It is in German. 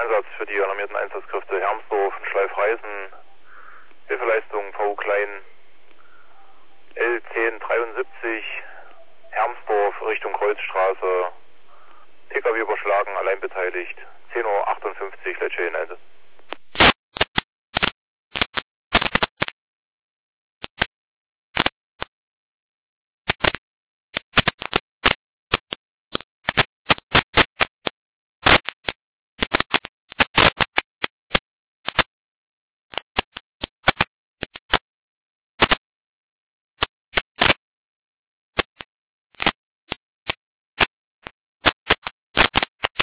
Einsatz für die alarmierten Einsatzkräfte Hermsdorf und Schleifreisen. Hilfeleistung VU Klein L1073 Hermsdorf Richtung Kreuzstraße. PKW überschlagen, allein beteiligt. 10:58 Uhr, Lecce in Einsatz.